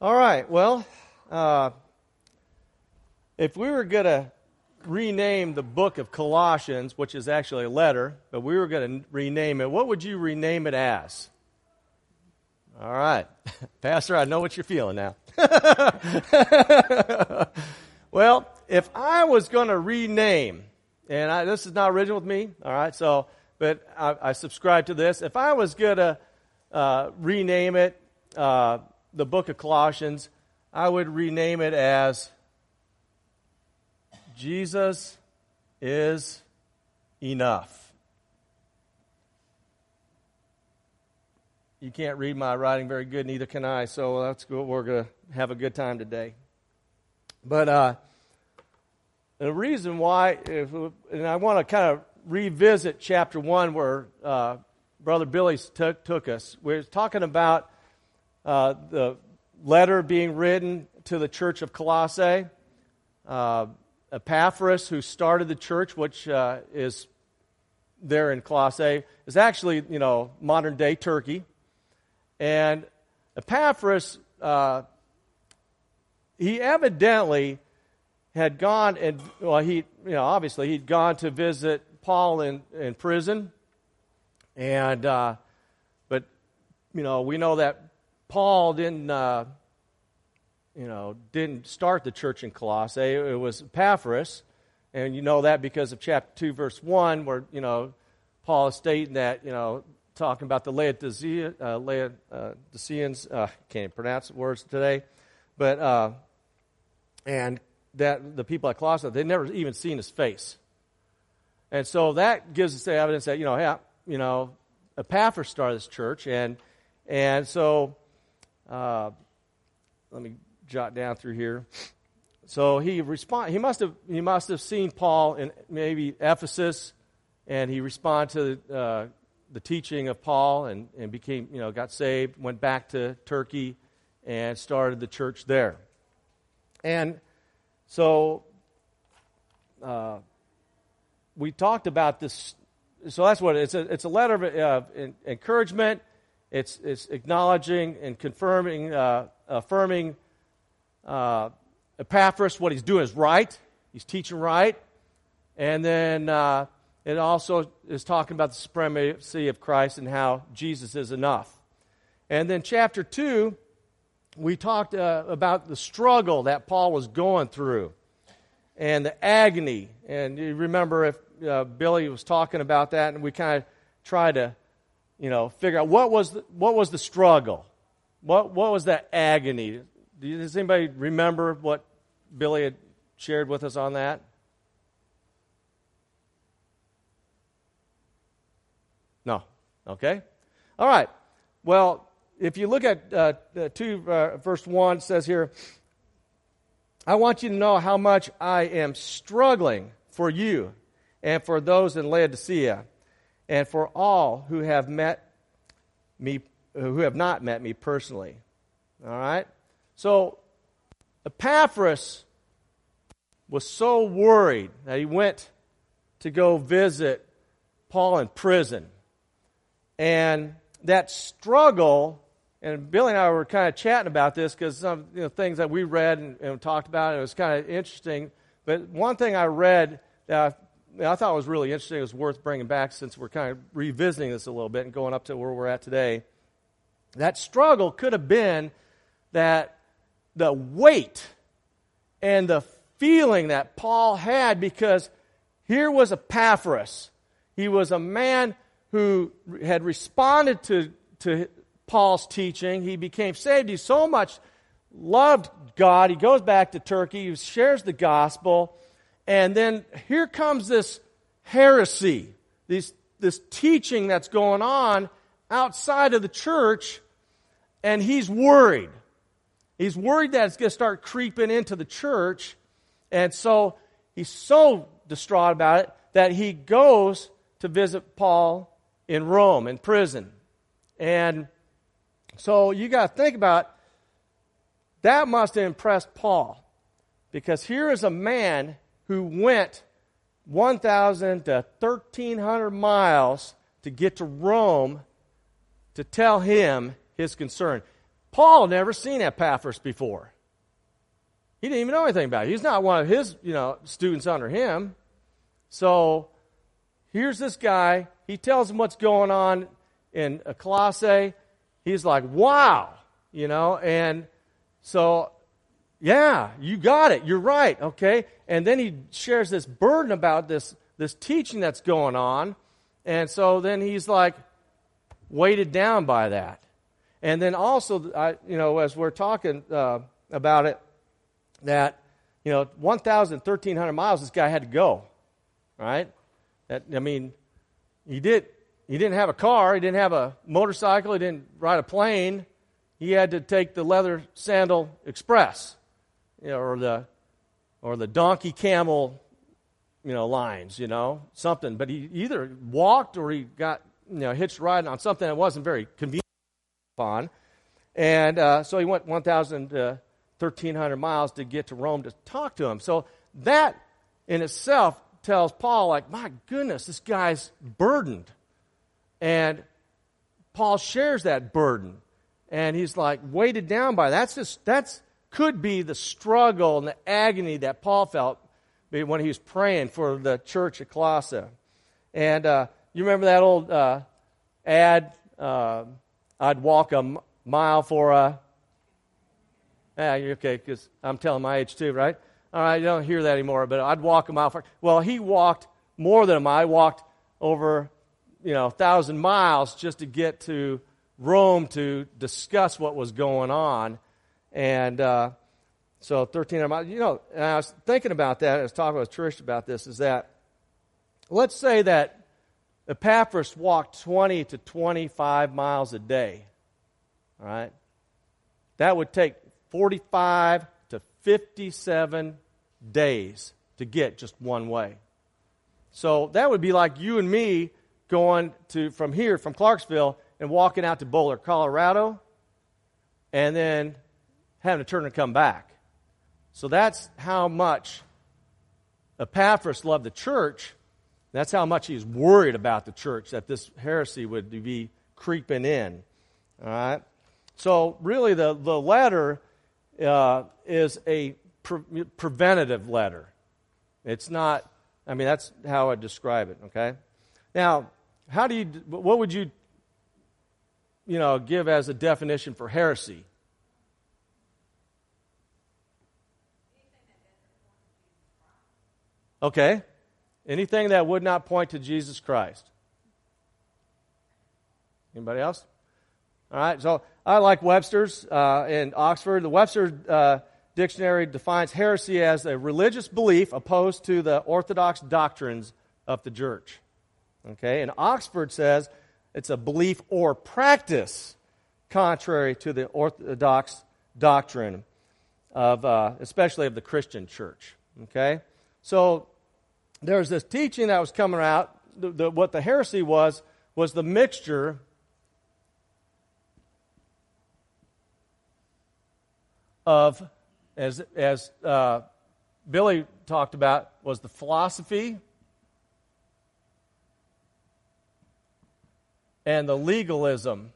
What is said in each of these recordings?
All right, well, if we were going to rename the book of Colossians, which is actually a letter, but we were going to rename it, what would you rename it as? All right. Pastor, I know what you're feeling now. Well, if I was going to rename, and this is not original with me, all right, so, but I subscribe to this. If I was going to rename it, the book of Colossians, I would rename it as Jesus is enough. You can't read my writing very good, neither can I, so that's good. We're going to have a good time today. But the reason why, and I want to kind of revisit chapter 1 where Brother Billy took us. We're talking about the letter being written to the church of Colossae. Epaphras, who started the church, which is there in Colossae, is actually, modern-day Turkey. And Epaphras, he evidently had gone and, obviously he'd gone to visit Paul in prison. And, but, we know that Paul didn't start the church in Colossae. It was Epaphras. And you know that because of chapter 2, verse 1, where, Paul is stating that, talking about the Laodiceans, can't even pronounce the words today, but, and that the people at Colossae, they'd never even seen his face. And so that gives us the evidence that, Epaphras started this church, and so, let me jot down through here. So he must have seen Paul in maybe Ephesus, and he responded to the teaching of Paul and became, got saved, went back to Turkey and started the church there. And so we talked about this. So that's what it's a letter of encouragement. It's acknowledging and confirming, affirming Epaphras, what he's doing is right. He's teaching right. And then it also is talking about the supremacy of Christ and how Jesus is enough. And then chapter 2, we talked about the struggle that Paul was going through and the agony. And you remember if Billy was talking about that, and we kind of tried to, figure out what was the struggle? What was that agony? Does anybody remember what Billy had shared with us on that? No. Okay. All right. Well, if you look at 2 verse 1, it says here, I want you to know how much I am struggling for you and for those in Laodicea and for all who have not met me personally. All right? So Epaphras was so worried that he went to go visit Paul in prison. And that struggle, and Billy and I were kind of chatting about this because some things that we read and talked about, and it was kind of interesting. But one thing I read that I thought was really interesting, it was worth bringing back since we're kind of revisiting this a little bit and going up to where we're at today. That struggle could have been that the weight and the feeling that Paul had, because here was Epaphras. He was a man who had responded to Paul's teaching. He became saved. He so much loved God. He goes back to Turkey. He shares the gospel. And then here comes this heresy, this teaching that's going on outside of the church, and he's worried. He's worried that it's going to start creeping into the church, and so he's so distraught about it that he goes to visit Paul in Rome, in prison. And so you got to think about, that must have impressed Paul, because here is a man who went 1,000 to 1,300 miles to get to Rome to tell him his concern. Paul had never seen Epaphras before. He didn't even know anything about it. He's not one of his, students under him. So here's this guy. He tells him what's going on in Colossae. He's like, wow, and so, yeah, you got it. You're right, okay? And then he shares this burden about this teaching that's going on. And so then he's like weighted down by that. And then also, as we're talking about it, that, 1,000, 1,300 miles this guy had to go, right? He didn't have a car, he didn't have a motorcycle, he didn't ride a plane. He had to take the leather sandal express, or the donkey camel, lines, something. But he either walked or he got, hitched riding on something that wasn't very convenient on. And so he went 1,000 to 1,300 miles to get to Rome to talk to him. So that in itself tells Paul, like, my goodness, this guy's burdened. And Paul shares that burden. And he's like weighted down by that. That's could be the struggle and the agony that Paul felt when he was praying for the church at Colossae. And you remember that old ad, I'd walk a mile for a... Yeah, you're okay, because I'm telling my age too, right? All right, you don't hear that anymore, but I'd walk a mile for... Well, he walked more than a mile. He walked over, 1,000 miles just to get to Rome to discuss what was going on. And so 1,300 miles. And I was thinking about that. I was talking with Trish about this, is that let's say that Epaphras walked 20 to 25 miles a day. All right? That would take 45 to 57 days to get just one way. So that would be like you and me going from Clarksville, and walking out to Boulder, Colorado, and then having to turn and come back. So that's how much Epaphras loved the church. That's how much he's worried about the church, that this heresy would be creeping in. All right? So really the letter is a preventative letter. It's not, that's how I describe it, okay? Now, what would you give as a definition for heresy? Okay. Anything that would not point to Jesus Christ. Anybody else? All right. So I like Webster's in Oxford. The Webster Dictionary defines heresy as a religious belief opposed to the orthodox doctrines of the church. Okay. And Oxford says it's a belief or practice contrary to the orthodox doctrine of, especially of the Christian church. Okay, so there's this teaching that was coming out. What the heresy was the mixture of, as Billy talked about, was the philosophy and the legalism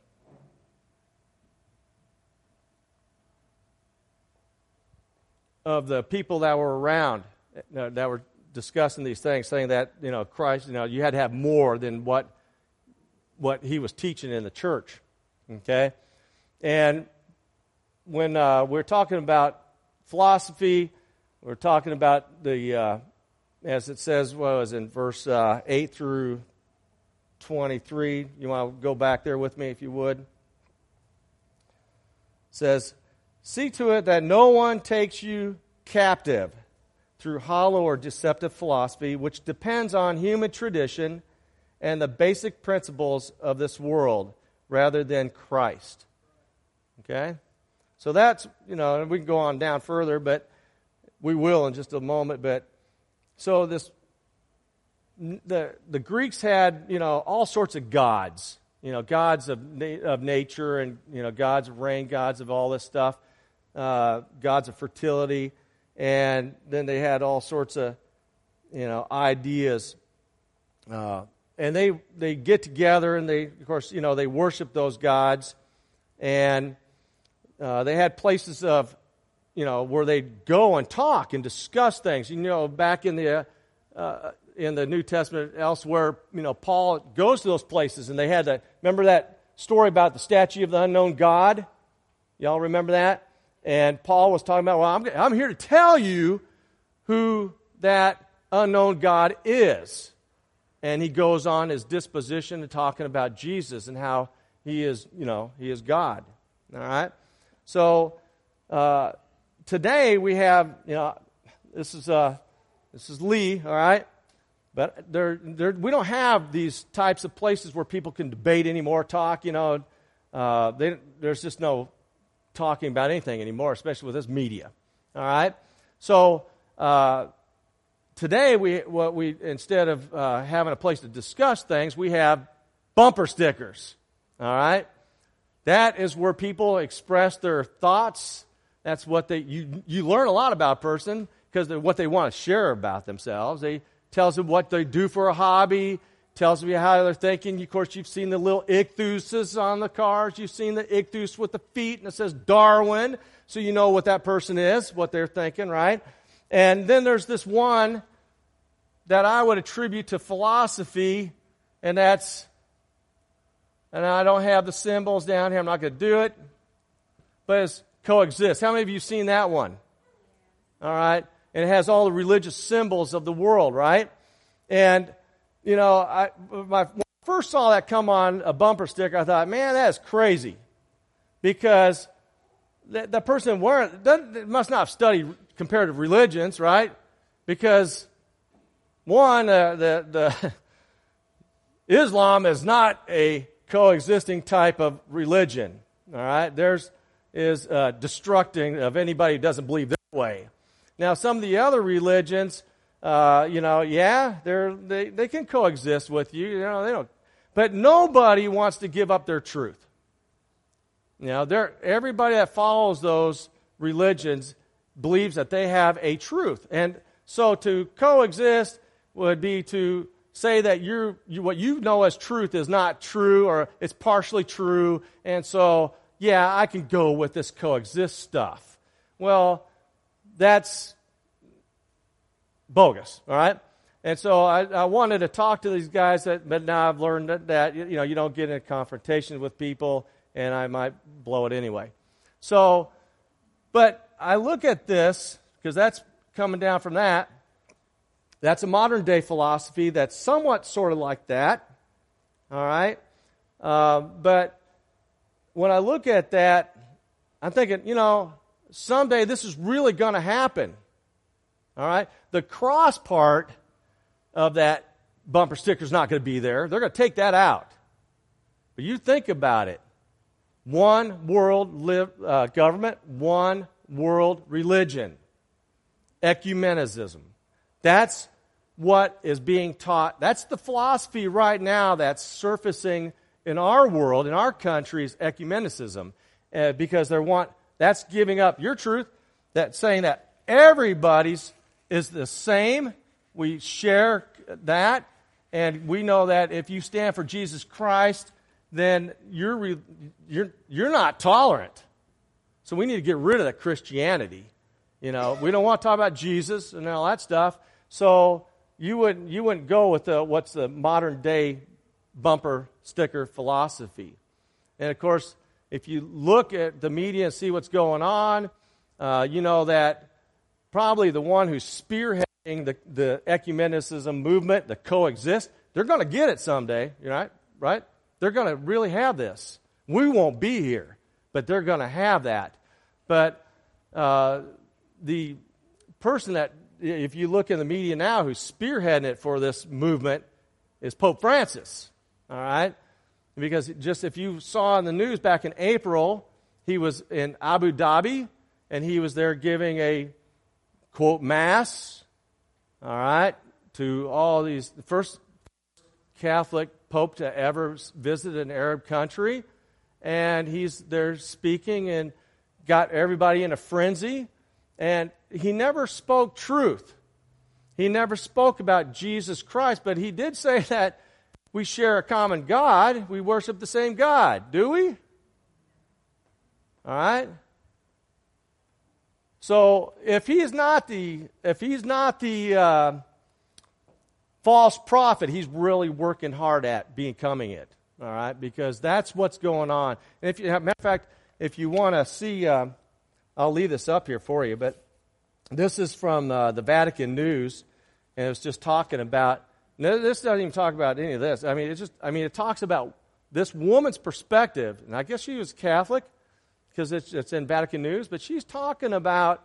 of the people that were around, that were discussing these things, saying that, Christ, you had to have more than what he was teaching in the church. Okay? And when we're talking about philosophy, we're talking about the, as it says, was in verse 8 through 23. You want to go back there with me, if you would? It says, see to it that no one takes you captive through hollow or deceptive philosophy, which depends on human tradition and the basic principles of this world, rather than Christ. Okay? So that's, and we can go on down further, but we will in just a moment. But so the Greeks had, all sorts of gods, gods of nature, and, gods of rain, gods of all this stuff, gods of fertility, and then they had all sorts of, ideas. And they get together, and they, of course, they worship those gods. And they had places of, where they'd go and talk and discuss things. Back in the New Testament, elsewhere, Paul goes to those places, and they had that. Remember that story about the statue of the unknown God? Y'all remember that? And Paul was talking about, well, I'm here to tell you who that unknown God is. And he goes on his disposition to talking about Jesus and how he is, he is God. All right? So today we have, this is Lee, all right? But we don't have these types of places where people can debate anymore, talk, there's just no talking about anything anymore, especially with this media. All right? So today we instead of having a place to discuss things, we have bumper stickers. All right? That is where people express their thoughts. That's what you learn a lot about a person because what they want to share about themselves. They tells them what they do for a hobby, tells you how they're thinking. Of course, you've seen the little ichtheuses on the cars. You've seen the ichthus with the feet, and it says Darwin, so you know what that person is, what they're thinking, right? And then there's this one that I would attribute to philosophy, and I don't have the symbols down here. I'm not going to do it, but it's coexist. How many of you have seen that one? All right. And it has all the religious symbols of the world, right? And, when I first saw that come on a bumper sticker, I thought, man, that is crazy. Because the person must not have studied comparative religions, right? Because, one, the Islam is not a coexisting type of religion, all right? Theirs is destructing of anybody who doesn't believe this way. Now, some of the other religions, they can coexist with you. They don't, but nobody wants to give up their truth. Everybody that follows those religions believes that they have a truth, and so to coexist would be to say that what you know as truth is not true, or it's partially true, and so I can go with this coexist stuff. Well, that's bogus, all right? And so I wanted to talk to these guys, but now I've learned that you don't get in a confrontation with people, and I might blow it anyway. So, but I look at this, because that's coming down from that. That's a modern day philosophy that's somewhat sort of like that, all right? But when I look at that, I'm thinking, someday this is really going to happen. All right? The cross part of that bumper sticker is not going to be there. They're going to take that out. But you think about it. One world government, one world religion. Ecumenism. That's what is being taught. That's the philosophy right now that's surfacing in our world, in our country, is ecumenicism. Because that's giving up your truth, that's saying that everybody's is the same. We share that, and we know that if you stand for Jesus Christ, then you're not tolerant. So we need to get rid of that Christianity. We don't want to talk about Jesus and all that stuff. So you wouldn't go with what's the modern day bumper sticker philosophy. And of course, if you look at the media and see what's going on, that probably the one who's spearheading the ecumenicism movement, the coexist, they're going to get it someday, right? They're going to really have this. We won't be here, but they're going to have that. But the person that, if you look in the media now, who's spearheading it for this movement is Pope Francis, all right? Because just if you saw in the news back in April, he was in Abu Dhabi, and he was there giving a, quote, mass, all right, to all these, the first Catholic pope to ever visit an Arab country. And he's there speaking and got everybody in a frenzy. And he never spoke truth. He never spoke about Jesus Christ, but he did say that we share a common God. We worship the same God. Do we? All right? So if he's not the false prophet, he's really working hard at becoming it. All right, because that's what's going on. And if you have, matter of fact, if you want to see, I'll leave this up here for you. But this is from the Vatican News, and it's just talking about. No, this doesn't even talk about any of this. I mean, it talks about this woman's perspective, and I guess she was Catholic because it's in Vatican News. But she's talking about,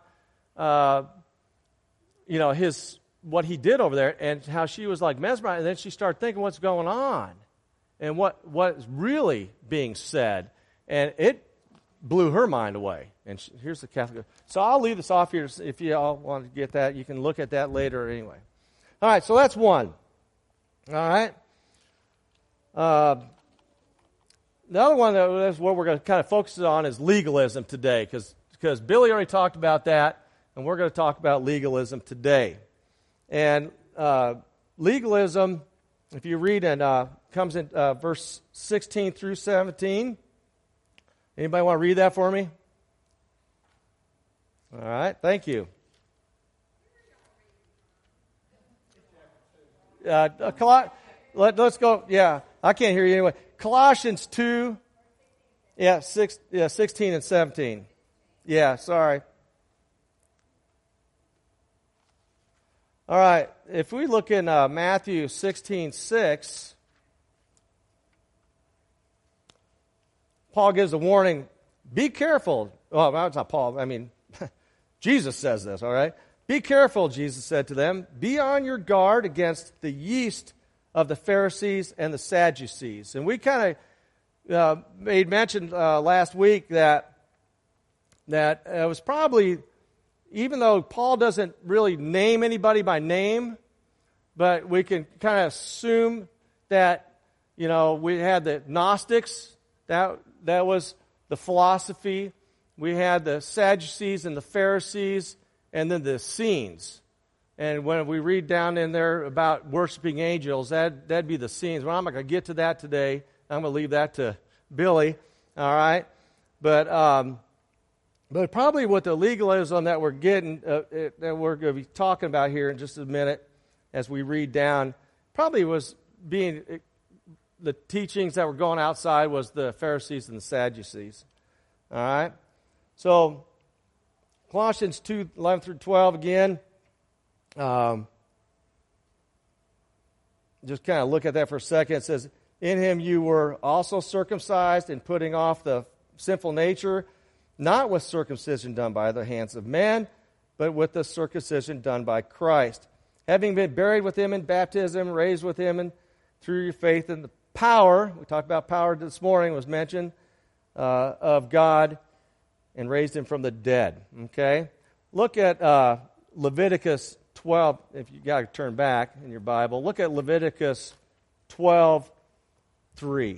what he did over there, and how she was like mesmerized, and then she started thinking what's going on. And what is really being said. And it blew her mind away. And here's the Catholic. So I'll leave this off here. If you all want to get that, you can look at that later anyway. All right, so that's one. All right. The other one that's what we're going to kind of focus on is legalism today. Because Billy already talked about that. And we're going to talk about legalism today. And legalism, if you read in... comes in verse 16 through 17. Anybody want to read that for me? All right, thank you. Let's go. Yeah, I can't hear you anyway. Colossians 2, 16 and 17. Yeah, sorry. All right, if we look in Matthew 16:6. Paul gives a warning, be careful. Well, that's not Paul. I mean, Jesus says this, all right? Be careful, Jesus said to them. Be on your guard against the yeast of the Pharisees and the Sadducees. And we kind of made mention last week that it was probably, even though Paul doesn't really name anybody by name, but we can kind of assume that, we had the Gnostics, that was the philosophy. We had the Sadducees and the Pharisees, and then the Essenes. And when we read down in there about worshiping angels, that'd be the Essenes. Well, I'm not going to get to that today. I'm going to leave that to Billy. All right, but probably with the legalism that we're getting, that we're going to be talking about here in just a minute, as we read down, probably was being. The teachings that were going outside was the Pharisees and the Sadducees. All right? So, Colossians 2, 11 through 12 again. Just kind of look at that for a second. It says, in him you were also circumcised in putting off the sinful nature, not with circumcision done by the hands of men, but with the circumcision done by Christ. Having been buried with him in baptism, raised with him through your faith in the power, we talked about power this morning, was mentioned, of God, and raised him from the dead. Okay? Look at Leviticus 12, if you got to turn back in your Bible. Look at Leviticus 12:3.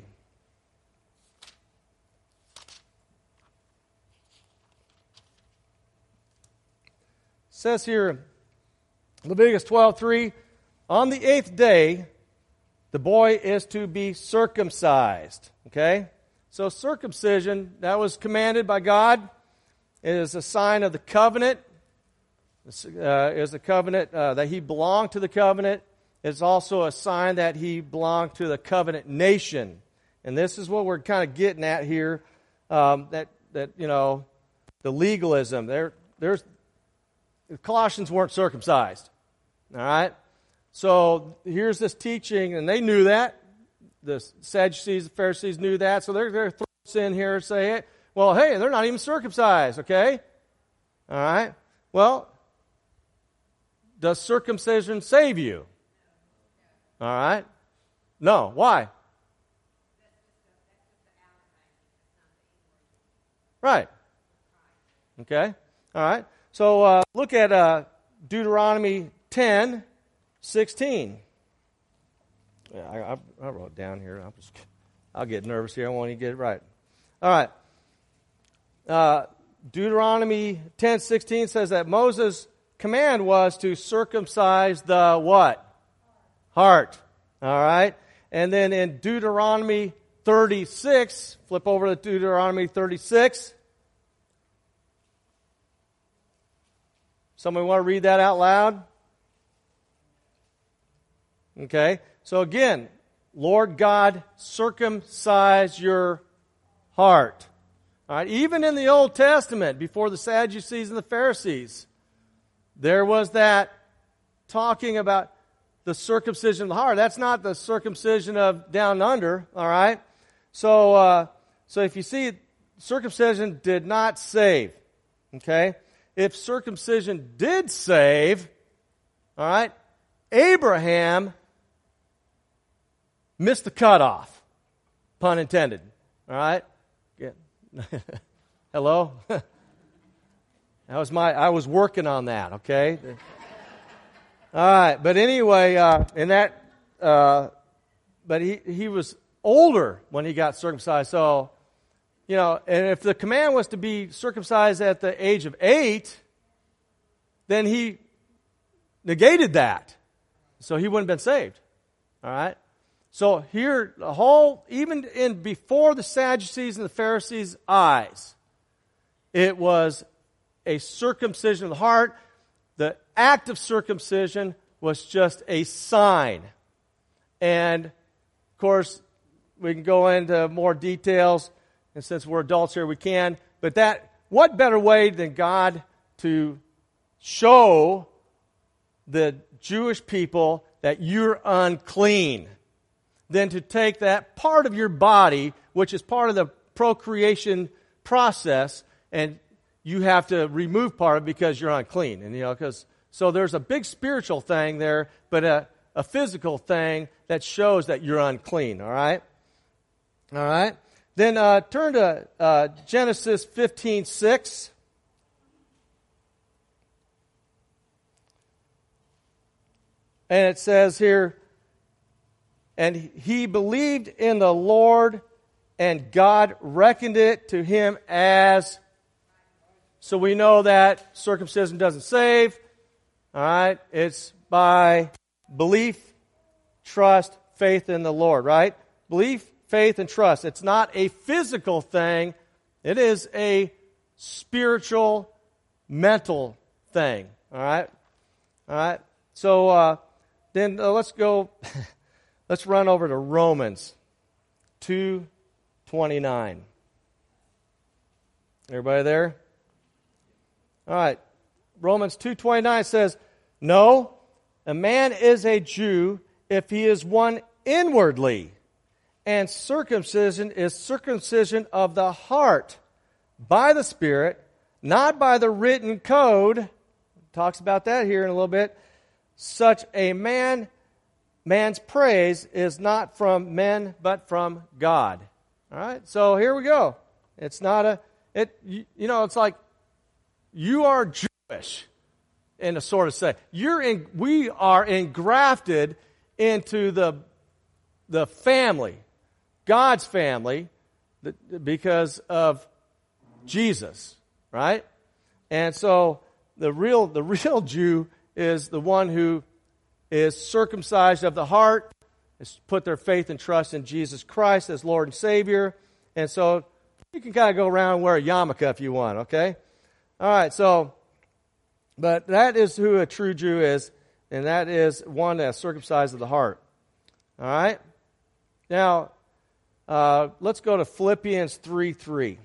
Says here, Leviticus 12:3, on the 8th day, the boy is to be circumcised. Okay? So circumcision, that was commanded by God. It is a sign of the covenant. It is a covenant that he belonged to the covenant. It's also a sign that he belonged to the covenant nation. And this is what we're kind of getting at here. The legalism. The Colossians weren't circumcised. All right? So here's this teaching, and they knew that. The Sadducees, the Pharisees knew that. So they're throwing us in here and say, well, hey, they're not even circumcised, okay? All right? Well, does circumcision save you? All right? No. Why? Right. Okay. All right. So look at Deuteronomy 10:16. Yeah, I wrote it down here. I'll get nervous here. I want you to get it right. All right. Deuteronomy 10:16 says that Moses' command was to circumcise the what? Heart. All right. And then in Deuteronomy 36, flip over to Deuteronomy 36. Somebody want to read that out loud? Okay. So again, Lord God, circumcise your heart. All right. Even in the Old Testament, before the Sadducees and the Pharisees, there was that talking about the circumcision of the heart. That's not the circumcision of down under. All right. So if you see, circumcision did not save. Okay. If circumcision did save, all right, Abraham missed the cutoff, pun intended. All right? Yeah. Hello? I was working on that, okay? All right, but anyway, but he was older when he got circumcised, so, and if the command was to be circumcised at the age of 8, then he negated that. So he wouldn't have been saved. All right? So here, even before the Sadducees and the Pharisees' eyes, it was a circumcision of the heart. The act of circumcision was just a sign. And, of course, we can go into more details, and since we're adults here, we can. But what better way than God to show the Jewish people that you're unclean than to take that part of your body, which is part of the procreation process, and you have to remove part of it because you're unclean. And so there's a big spiritual thing there, but a physical thing that shows that you're unclean. All right. Then turn to Genesis 15:6. And it says here, and he believed in the Lord, and God reckoned it to him as. So we know that circumcision doesn't save. All right? It's by belief, trust, faith in the Lord, right? Belief, faith, and trust. It's not a physical thing. It is a spiritual, mental thing. All right? All right? So then let's go... Let's run over to Romans 2:29. Everybody there? All right. Romans 2:29 says, "No, a man is a Jew if he is one inwardly, and circumcision is circumcision of the heart by the Spirit, not by the written code." Talks about that here in a little bit. "Such a man's praise is not from men, but from God." All right, so here we go. It's not it's like you are Jewish, in a sort of sense. We are engrafted into the family, God's family, because of Jesus, right? And so the real Jew is the one who is circumcised of the heart, is put their faith and trust in Jesus Christ as Lord and Savior. And so you can kind of go around and wear a yarmulke if you want, okay? All right, but that is who a true Jew is, and that is one that's circumcised of the heart. All right? Now, let's go to Philippians 3:3.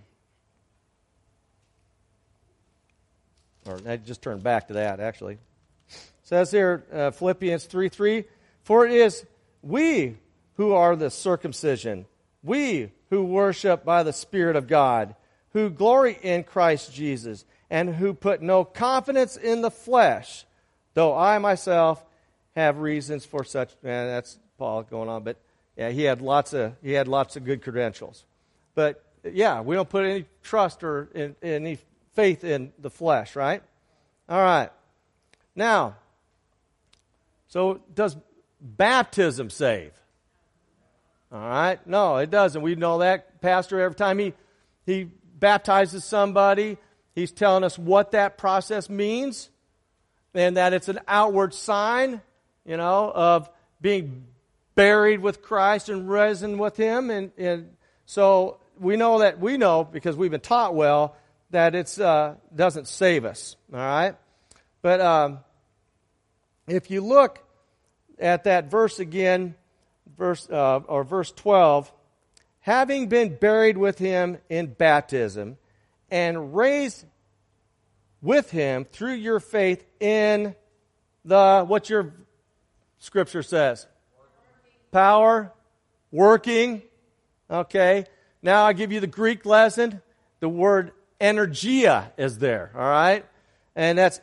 Or I just turned back to that, actually. It says here, Philippians 3:3, "For it is we who are the circumcision, we who worship by the Spirit of God, who glory in Christ Jesus, and who put no confidence in the flesh, though I myself have reasons for such." Man, that's Paul going on, but yeah, he had lots of good credentials. But yeah, we don't put any trust or any faith in the flesh, right? All right. Now, so does baptism save? All right. No, it doesn't. We know that. Pastor, every time he baptizes somebody, he's telling us what that process means and that it's an outward sign, of being buried with Christ and risen with Him. And so we know because we've been taught well that it doesn't save us. All right. But if you look at that verse again, verse 12, having been buried with him in baptism and raised with him through your faith in what your scripture says? Power, working. Okay. Now I give you the Greek lesson. The word energia is there. All right. And that's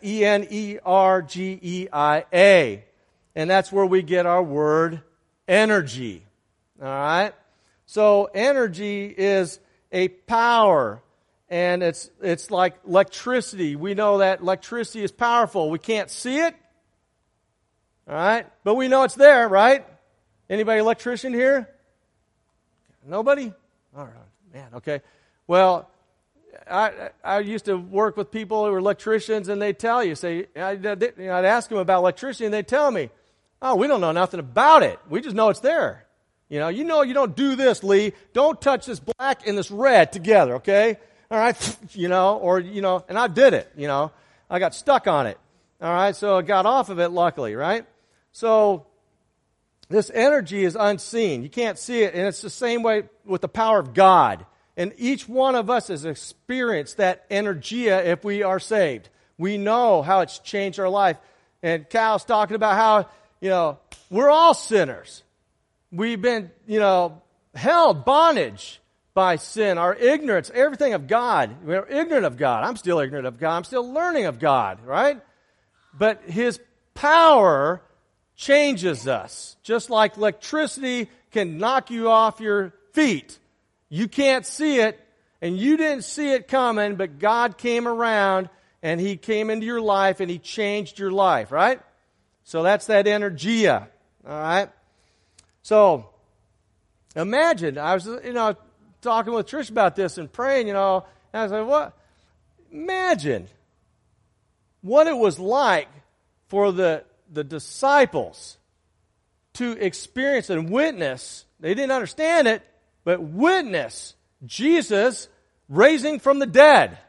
Energeia. And that's where we get our word energy. All right. So energy is a power. And it's like electricity. We know that electricity is powerful. We can't see it. All right? But we know it's there, right? Anybody electrician here? Nobody? All right. Man, okay. Well, I used to work with people who were electricians, and they'd tell you, I'd ask them about electricity, and they'd tell me, oh, we don't know nothing about it. We just know it's there. You don't do this, Lee. Don't touch this black and this red together, okay? All right, and I did it, I got stuck on it. All right, so I got off of it, luckily, right? So this energy is unseen. You can't see it, and it's the same way with the power of God. And each one of us has experienced that energia if we are saved. We know how it's changed our life. And Cal's talking about how, we're all sinners. We've been, held bondage by sin, our ignorance, everything of God. We're ignorant of God. I'm still ignorant of God. I'm still learning of God, right? But His power changes us. Just like electricity can knock you off your feet. You can't see it, and you didn't see it coming, but God came around, and He came into your life, and He changed your life, right? So that's that energia, all right? So imagine, I was, talking with Trish about this and praying, and I was like, what? Imagine what it was like for the disciples to experience and witness. They didn't understand it, but witness Jesus raising from the dead.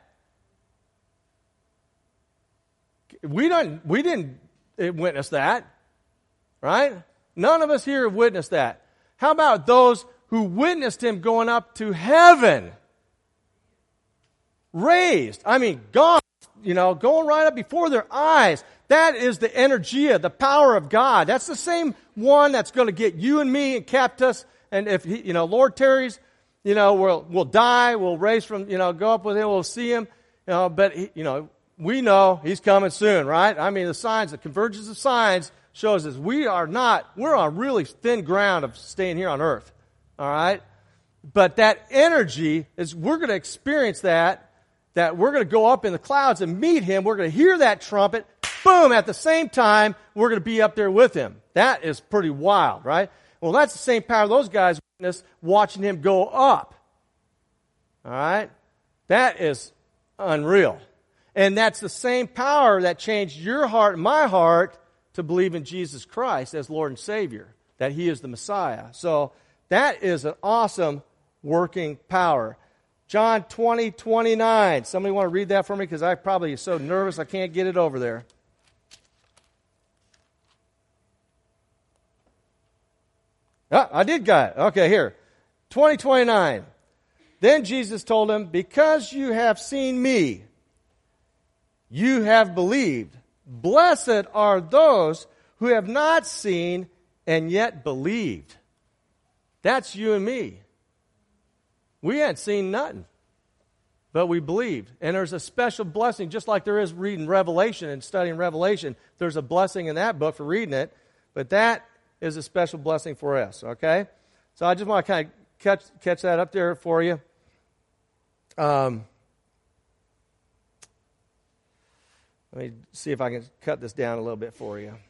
We didn't witness that, right? None of us here have witnessed that. How about those who witnessed Him going up to heaven? Raised. God, going right up before their eyes. That is the energia, the power of God. That's the same one that's going to get you and me and kept us. And if Lord tarries, we'll die, we'll raise from, go up with Him, we'll see Him. But we know He's coming soon, right? The signs, the convergence of signs shows us we're on really thin ground of staying here on earth. All right? But that energy is, we're going to experience that we're going to go up in the clouds and meet Him. We're going to hear that trumpet. Boom! At the same time, we're going to be up there with Him. That is pretty wild, right? Well, that's the same power those guys witnessed watching Him go up. All right? That is unreal. And that's the same power that changed your heart and my heart to believe in Jesus Christ as Lord and Savior, that He is the Messiah. So that is an awesome working power. John 20:29. Somebody want to read that for me? Because I probably am so nervous I can't get it over there. I did got it. Okay, here. 20:29. Then Jesus told him, because you have seen me, you have believed. Blessed are those who have not seen and yet believed. That's you and me. We hadn't seen nothing, but we believed. And there's a special blessing, just like there is reading Revelation and studying Revelation. There's a blessing in that book for reading it, but that is a special blessing for us, okay? So I just want to kind of catch that up there for you. Let me see if I can cut this down a little bit for you.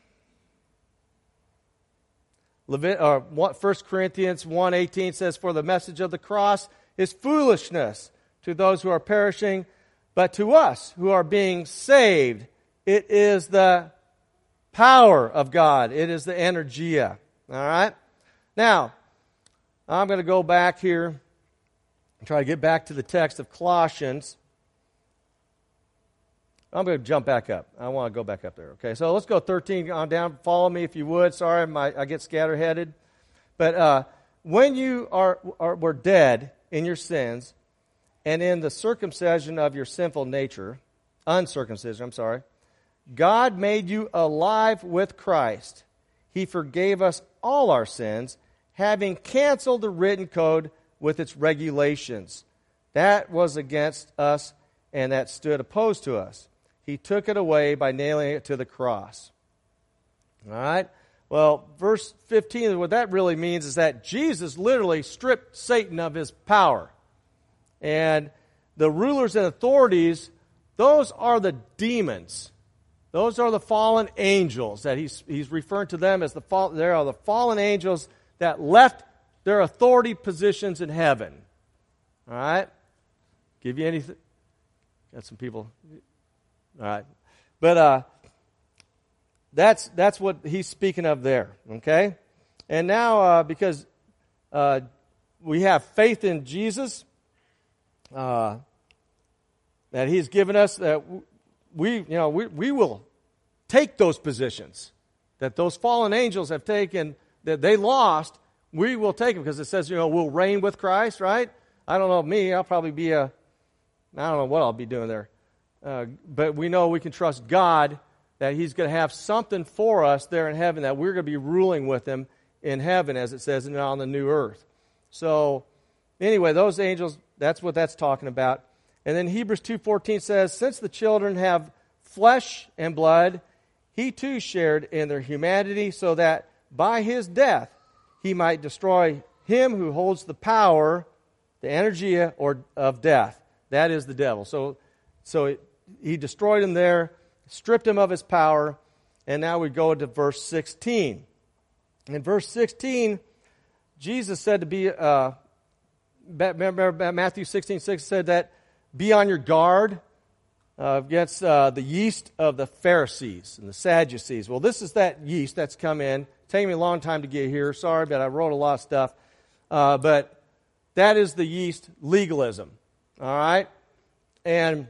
1 Corinthians 1:18 says, for the message of the cross is foolishness to those who are perishing, but to us who are being saved, it is the power of God. It is the energia. All right? Now, I'm going to go back here and try to get back to the text of Colossians. I'm going to jump back up. I want to go back up there. Okay, so let's go 13 on down. Follow me if you would. Sorry, I get scatterheaded. But when you were dead in your sins and in the circumcision of your sinful nature, uncircumcision, God made you alive with Christ. He forgave us all our sins, having canceled the written code with its regulations. That was against us and that stood opposed to us. He took it away by nailing it to the cross. All right? Well, verse 15, what that really means is that Jesus literally stripped Satan of his power. And the rulers and authorities, those are the demons. Those are the fallen angels that he's referring to them as there are the fallen angels that left their authority positions in heaven. All right? Give you anything? Got some people. All right. But that's what he's speaking of there. Okay? And now, because we have faith in Jesus, that he's given us, that we will take those positions that those fallen angels have taken, that they lost, we will take them, because it says, we'll reign with Christ, right? I don't know me, I'll probably be I don't know what I'll be doing there. But we know we can trust God that he's going to have something for us there in heaven, that we're going to be ruling with him in heaven, as it says, and on the new earth. So, anyway, those angels, that's what that's talking about. And then Hebrews 2:14 says, since the children have flesh and blood, he too shared in their humanity, so that by his death he might destroy him who holds the power, the energy of death. That is the devil. So he destroyed him there, stripped him of his power, and now we go to verse 16. In verse 16, Jesus said to be, Matthew 16:6 said that, be on your guard against the yeast of the Pharisees and the Sadducees. Well, this is that yeast that's come in. Taking me a long time to get here. Sorry, but I wrote a lot of stuff. But that is the yeast, legalism. All right? And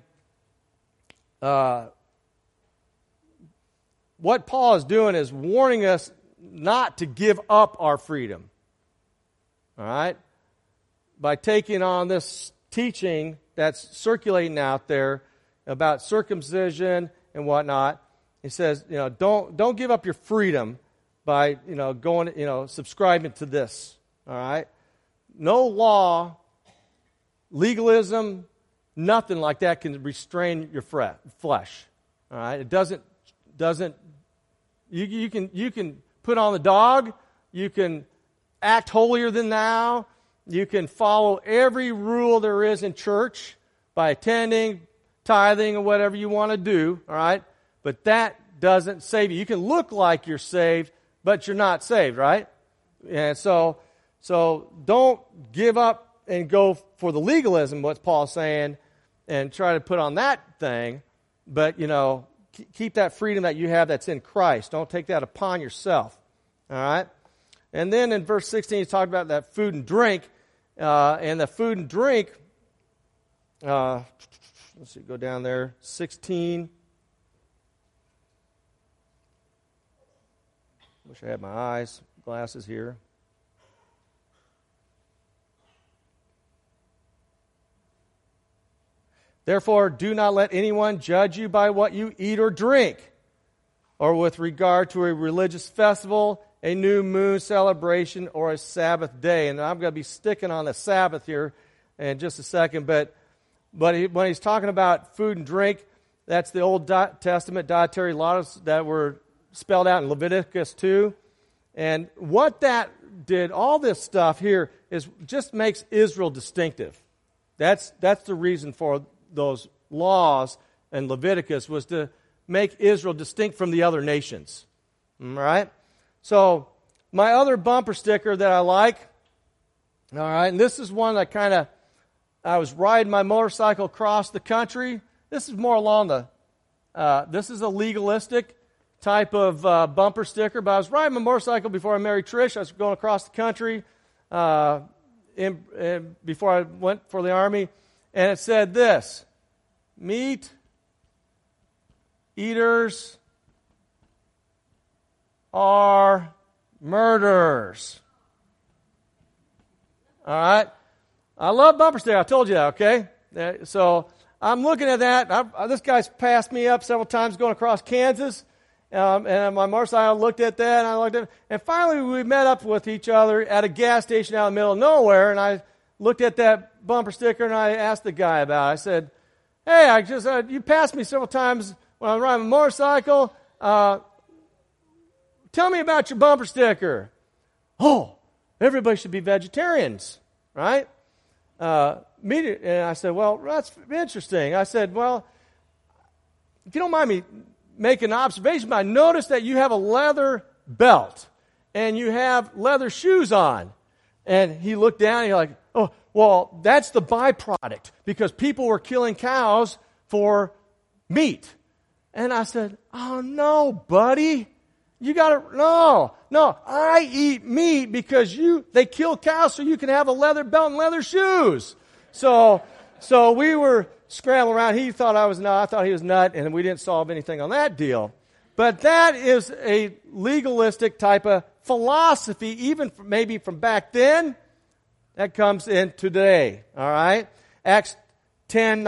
what Paul is doing is warning us not to give up our freedom. All right? By taking on this teaching that's circulating out there about circumcision and whatnot, he says, don't give up your freedom by going, subscribing to this. All right? No law, legalism, nothing like that can restrain your flesh. All right? It doesn't. You can put on the dog. You can act holier than thou. You can follow every rule there is in church by attending, tithing, or whatever you want to do. All right? But that doesn't save you. You can look like you're saved, but you're not saved, right? And so don't give up and go for the legalism, what Paul's saying, and try to put on that thing. But, keep that freedom that you have that's in Christ. Don't take that upon yourself. All right? And then in verse 16, he's talking about that food and drink. And the food and drink, let's see, go down there, 16. Wish I had my glasses here. Therefore, do not let anyone judge you by what you eat or drink, or with regard to a religious festival, a new moon celebration, or a Sabbath day. And I'm going to be sticking on the Sabbath here in just a second. But when he's talking about food and drink, that's the Old Testament dietary laws that were spelled out in Leviticus 2. And what that did, all this stuff here, is just makes Israel distinctive. That's the reason for those laws in Leviticus, was to make Israel distinct from the other nations. All right? So, my other bumper sticker that I like, all right, and this is one that I was riding my motorcycle across the country. This is more along this is a legalistic type of bumper sticker, but I was riding my motorcycle before I married Trish. I was going across the country before I went for the Army, and it said this: meat eaters are murderers. All right? I love bumper sticker. I told you that, okay? So I'm looking at that. This guy's passed me up several times going across Kansas. And my motorcycle looked at that, and I looked at it. And finally, we met up with each other at a gas station out in the middle of nowhere, and I looked at that bumper sticker, and I asked the guy about it. I said, hey, you passed me several times when I was riding a motorcycle. Tell me about your bumper sticker. Oh, everybody should be vegetarians, right? And I said, well, that's interesting. I said, well, if you don't mind me making an observation, but I noticed that you have a leather belt and you have leather shoes on. And he looked down and he's like, oh, well, that's the byproduct because people were killing cows for meat. And I said, oh, no, buddy. You got to, no, I eat meat because they kill cows so you can have a leather belt and leather shoes. So we were scrambling around. He thought I was nut. I thought he was nut, and we didn't solve anything on that deal. But that is a legalistic type of philosophy, even maybe from back then, that comes in today. All right? Acts 10,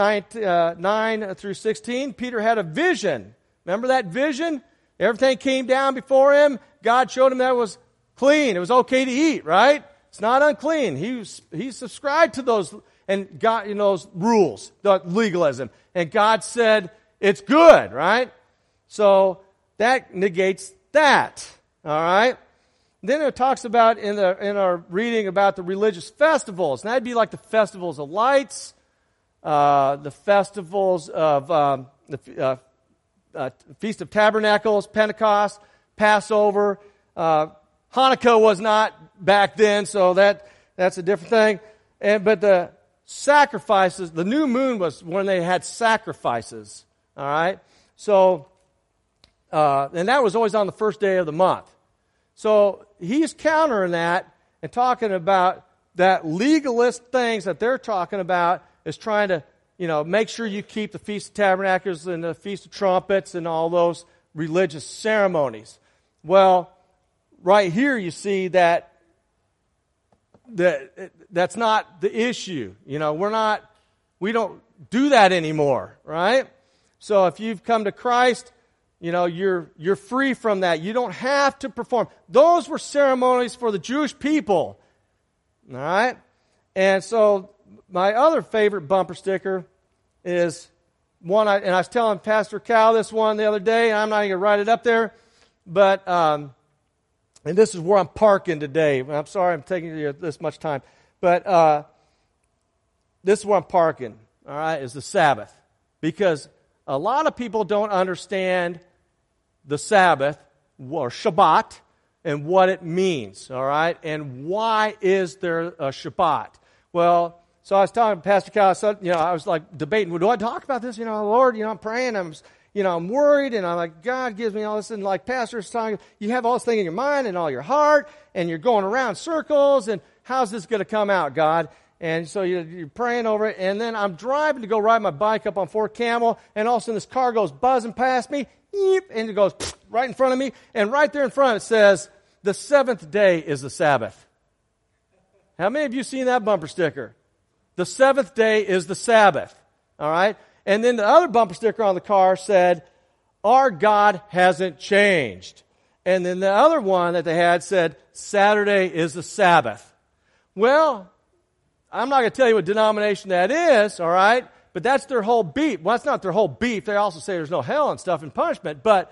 9 through 16, Peter had a vision. Remember that vision? Everything came down before him. God showed him that it was clean. It was okay to eat, right? It's not unclean. He subscribed to those and God, those rules, the legalism. And God said, it's good, right? So that negates that. All right? Then it talks about in our reading about the religious festivals. And that'd be like the festivals of lights, the festivals of the Feast of Tabernacles, Pentecost, Passover. Hanukkah was not back then, so that's a different thing. But the sacrifices, the new moon was when they had sacrifices. All right? So, and that was always on the first day of the month. So he's countering that and talking about that legalist things that they're talking about is trying to, make sure you keep the Feast of Tabernacles and the Feast of Trumpets and all those religious ceremonies. Well, right here you see that's not the issue. We don't do that anymore, right? So if you've come to Christ, you're free from that. You don't have to perform. Those were ceremonies for the Jewish people. All right? And so my other favorite bumper sticker is one, and I was telling Pastor Cal this one the other day, and I'm not even going to write it up there, but, and this is where I'm parking today. I'm sorry I'm taking you this much time, but this is where I'm parking, all right, is the Sabbath. Because a lot of people don't understand the Sabbath, or Shabbat, and what it means, all right? And why is there a Shabbat? Well, so I was telling Pastor Cal, I was like debating, well, do I talk about this? Lord, I'm praying, I'm worried, and I'm like, God gives me all this, and like Pastor's talking, you have all this thing in your mind and all your heart, and you're going around circles, and how's this going to come out, God? And so you're praying over it, and then I'm driving to go ride my bike up on Fort Camel, and all of a sudden this car goes buzzing past me, and it goes right in front of me, and right there in front it says, the seventh day is the Sabbath. How many of you seen that bumper sticker? The seventh day is the Sabbath. All right? And then the other bumper sticker on the car said, our God hasn't changed. And then the other one that they had said, Saturday is the Sabbath. Well, I'm not going to tell you what denomination that is, all right? But that's their whole beef. Well, that's not their whole beef. They also say there's no hell and stuff and punishment. But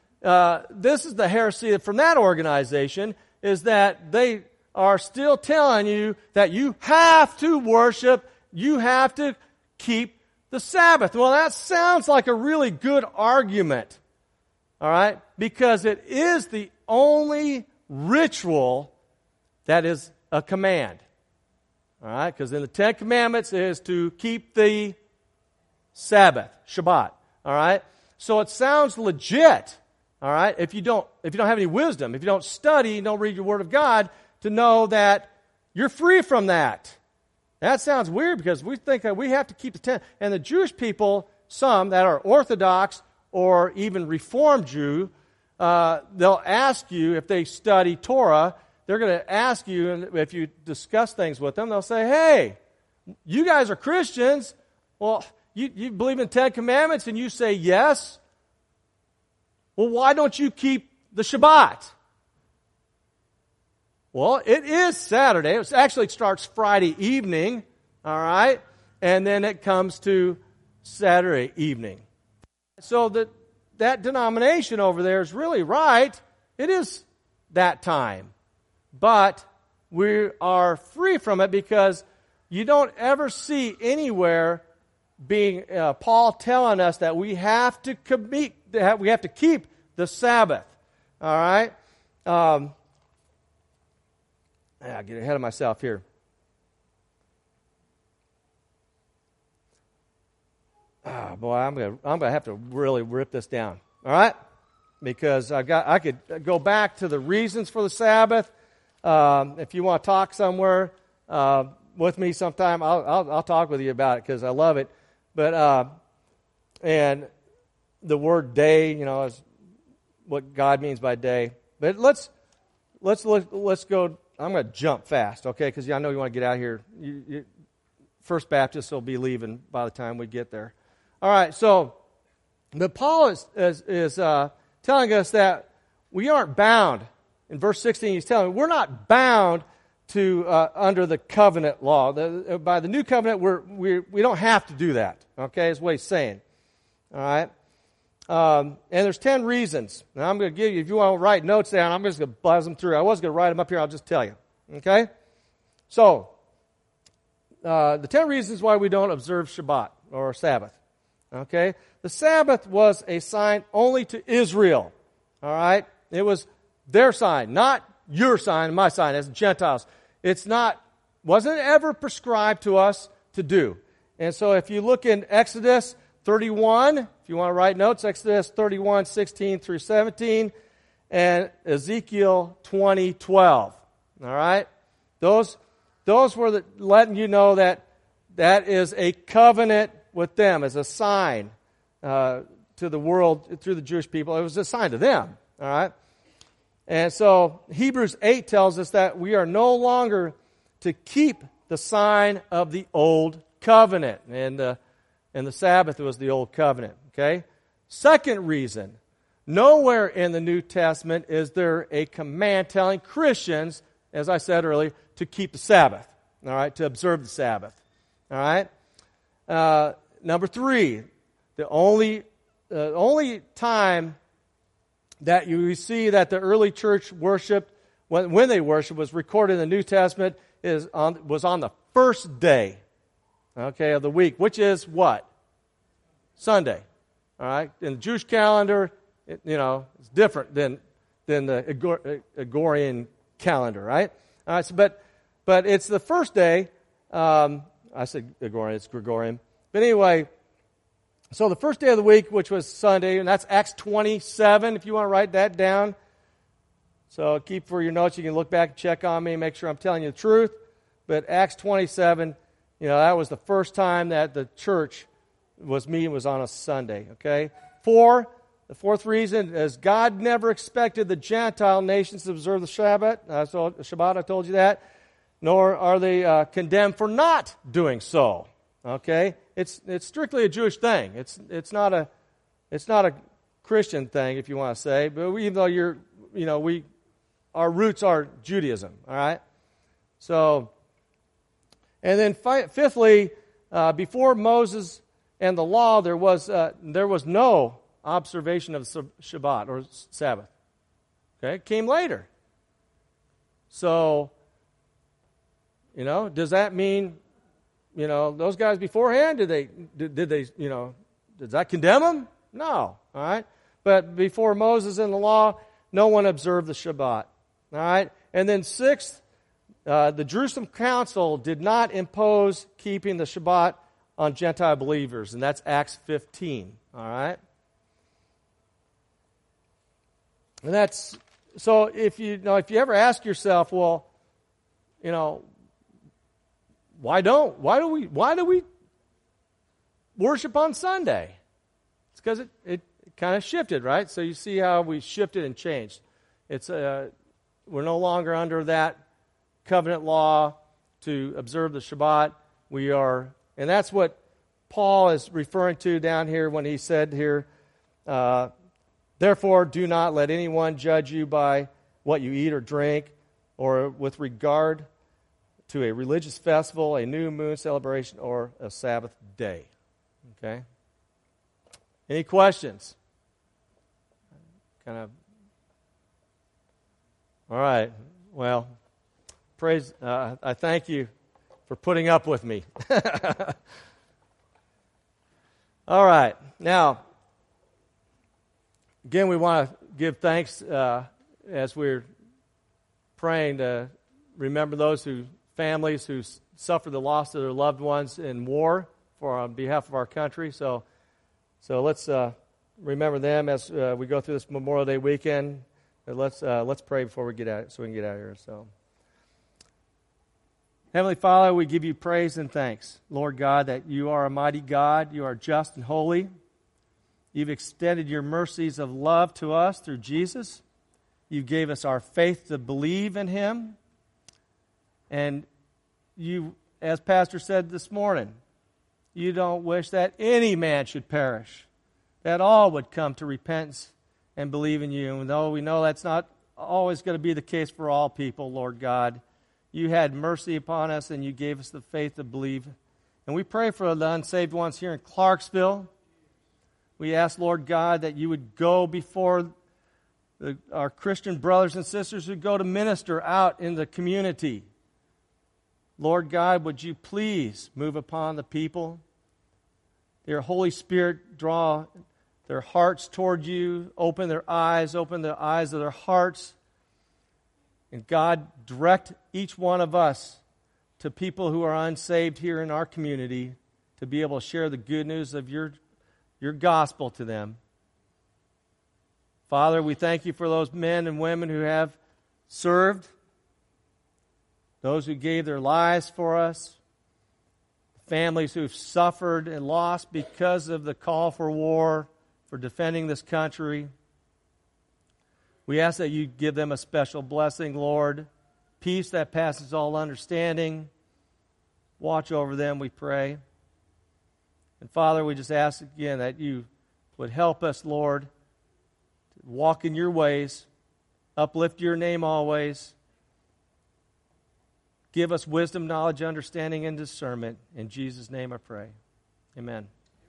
this is the heresy from that organization, is that they are still telling you that you have to worship, you have to keep the Sabbath. Well, that sounds like a really good argument, all right? Because it is the only ritual that is a command, all right? Because in the Ten Commandments is to keep the Sabbath, Shabbat, all right? So it sounds legit, all right? If you don't have any wisdom, if you don't study, you don't read your Word of God, to know that you're free from that. That sounds weird because we think that we have to keep the 10. And the Jewish people, some that are Orthodox or even Reformed Jew, they'll ask you, if they study Torah, they're going to ask you, and if you discuss things with them, they'll say, hey, you guys are Christians. Well, you believe in the Ten Commandments, and you say yes. Well, why don't you keep the Shabbat? Well, it is Saturday. It actually starts Friday evening, all right? And then it comes to Saturday evening. So that denomination over there is really right. It is that time. But we are free from it because you don't ever see anywhere being Paul telling us that we have to keep the Sabbath. All right? I get ahead of myself here. Oh, boy, I'm gonna have to really rip this down. All right, because I could go back to the reasons for the Sabbath. If you want to talk somewhere with me sometime, I'll talk with you about it because I love it. But and the word day, is what God means by day. But let's go. I'm going to jump fast, okay? Because I know you want to get out of here. First Baptist will be leaving by the time we get there. All right, so but Paul is telling us that we aren't bound. In verse 16, he's telling us we're not bound to under the covenant law. By the new covenant, we don't have to do that. Okay, is what he's saying. All right, and there's 10 reasons. Now I'm going to give you, if you want to write notes down, I'm just going to buzz them through. I was going to write them up here. I'll just tell you. Okay, so the 10 reasons why we don't observe Shabbat or Sabbath. Okay, the Sabbath was a sign only to Israel. All right, it was their sign, not your sign, my sign as Gentiles. Wasn't ever prescribed to us to do. And so if you look in Exodus 31, if you want to write notes, Exodus 31, 16 through 17, and Ezekiel 20, 12. All right, those were letting you know that is a covenant with them as a sign to the world through the Jewish people. It was a sign to them, all right? And so Hebrews 8 tells us that we are no longer to keep the sign of the old covenant. And the Sabbath was the old covenant, okay? Second reason, nowhere in the New Testament is there a command telling Christians, as I said earlier, to keep the Sabbath, all right, to observe the Sabbath, all right? Number 3, the only time that you see that the early church worshipped, when they worshiped, was recorded in the New Testament, was on the first day, okay, of the week, which is what? Sunday. All right? In the Jewish calendar, it's different than the Gregorian calendar, right? All right, so, but it's the first day. I said Gregorian, it's Gregorian. But anyway, so the first day of the week, which was Sunday, and that's Acts 27, if you want to write that down. So keep for your notes. You can look back and check on me, make sure I'm telling you the truth. But Acts 27, that was the first time that the church was on a Sunday, okay? The fourth reason is God never expected the Gentile nations to observe the Shabbat. I told you that. Nor are they condemned for not doing so. Okay, it's strictly a Jewish thing. It's not a Christian thing, if you want to say. But even though our roots are Judaism. All right. So, and then fifthly, before Moses and the law, there was no observation of Shabbat or Sabbath. Okay, it came later. So, does that mean? Those guys beforehand, did they, does that condemn them? No, all right? But before Moses and the law, no one observed the Shabbat, all right? And then sixth, the Jerusalem Council did not impose keeping the Shabbat on Gentile believers, and that's Acts 15, all right? And that's, so if you ever ask yourself, well, why do we worship on Sunday? It's because it kind of shifted, right? So you see how we shifted and changed. It's we're no longer under that covenant law to observe the Shabbat. We are, and that's what Paul is referring to down here when he said here, therefore do not let anyone judge you by what you eat or drink, or with regard to a religious festival, a new moon celebration, or a Sabbath day. Okay? Any questions? Kind of. All right. Well, praise. I thank you for putting up with me. All right. Now, again, we want to give thanks as we're praying to remember those families who suffered the loss of their loved ones in war on behalf of our country. So let's remember them as we go through this Memorial Day weekend. Let's pray before we get out, so we can get out of here. So, Heavenly Father, we give you praise and thanks, Lord God, that you are a mighty God. You are just and holy. You've extended your mercies of love to us through Jesus. You gave us our faith to believe in him. And you, as Pastor said this morning, you don't wish that any man should perish, that all would come to repentance and believe in you. And though we know that's not always going to be the case for all people, Lord God, you had mercy upon us and you gave us the faith to believe. And we pray for the unsaved ones here in Clarksville. We ask, Lord God, that you would go before our Christian brothers and sisters who go to minister out in the community. Lord God, would you please move upon the people? Your Holy Spirit, draw their hearts toward you, open the eyes of their hearts. And God, direct each one of us to people who are unsaved here in our community to be able to share the good news of your gospel to them. Father, we thank you for those men and women who have served, those who gave their lives for us, families who've suffered and lost because of the call for war, for defending this country. We ask that you give them a special blessing, Lord. Peace that passes all understanding. Watch over them, we pray. And Father, we just ask again that you would help us, Lord, to walk in your ways, uplift your name always. Give us wisdom, knowledge, understanding, and discernment. In Jesus' name I pray. Amen.